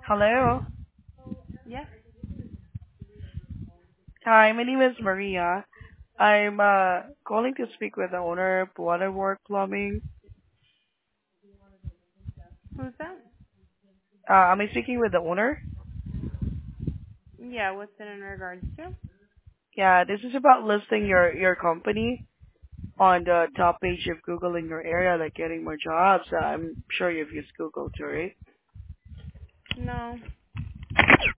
Hello. Yes. Hi, my name is Maria. I'm calling to speak with the owner of Waterwork Plumbing. Who's that? Am I speaking with the owner? Yeah, what's it in regards to? Yeah, this is about listing your company on the top page of Google in your area, like getting more jobs. I'm sure you've used Google too, right? No.